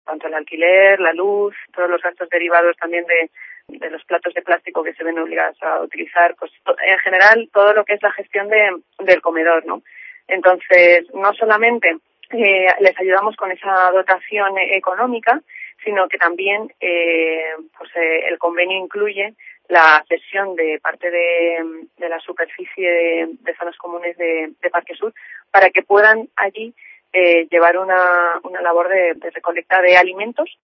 tanto el alquiler, la luz, todos los gastos derivados también de los platos de plástico que se ven obligados a utilizar, pues en general todo lo que es la gestión del comedor, ¿no? Entonces, no solamente les ayudamos con esa dotación económica, sino que también el convenio incluye la cesión de parte de la superficie de zonas comunes de Parque Sur para que puedan allí llevar una labor de recolecta de alimentos